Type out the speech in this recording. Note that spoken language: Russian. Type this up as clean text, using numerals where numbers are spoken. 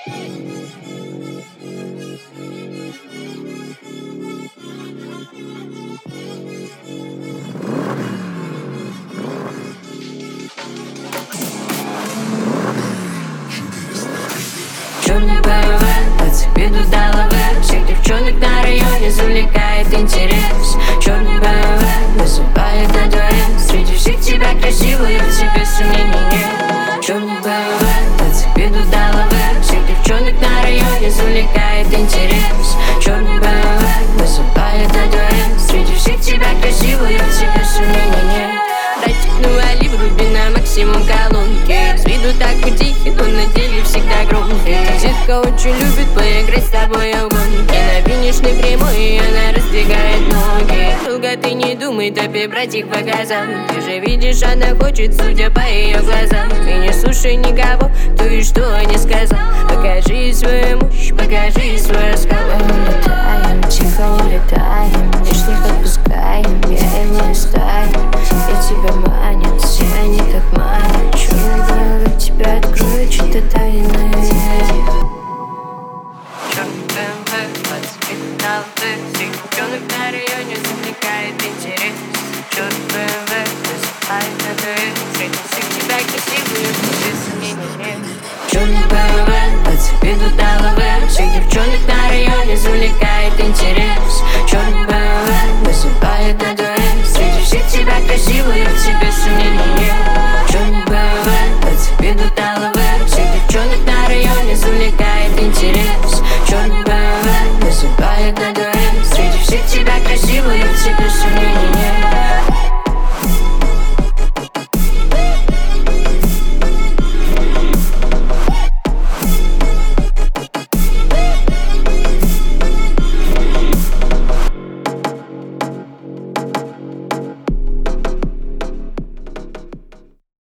Черный БМВ, отцепит до головы. Всех девчонок на районе завлекает интерес. Черный БМВ вызывает на дуэль. Среди всех тебя красивую, в тебе сомнений нет. Черный БМВ, отцепит до головы. Всех девчонок на районе завлекает интерес. Черный БМВ вызывает на дуэль. Среди всех тебя красивую, в тебе сомнений нет. Братик, ну вали, вруби на максимум колонки. С виду такой тихий, но на деле всегда громкий. Детка очень любит поиграть с тобой в гонки. На финишной прямой она раздвигает ноги. Долго ты не думай, топи, братик, показал. Ты же видишь, она хочет, судя по ее глазам. Ты не слушай никого, кто и что не сказал. Покажи свою мощь, покажи свой оскал. Улетаем, тихо улетаем, лишних отпускаем, я его оставим. И тебя манят, все они так манят. Черный БМВ тебя откроет что-то тайное. Черный БМВ, 25 на лбы. Всех девчонок на районе завлекает интерес. Черный БМВ вызывает на дуэль. Среди всех тебя красивую, без сомнений нет. Черный БМВ, 25 до головы. Всех девчонок на районе завлекает интерес. Черный БМВ вызывает на дуэль. Среди всех тебя красивую, в тебе сомнений нет.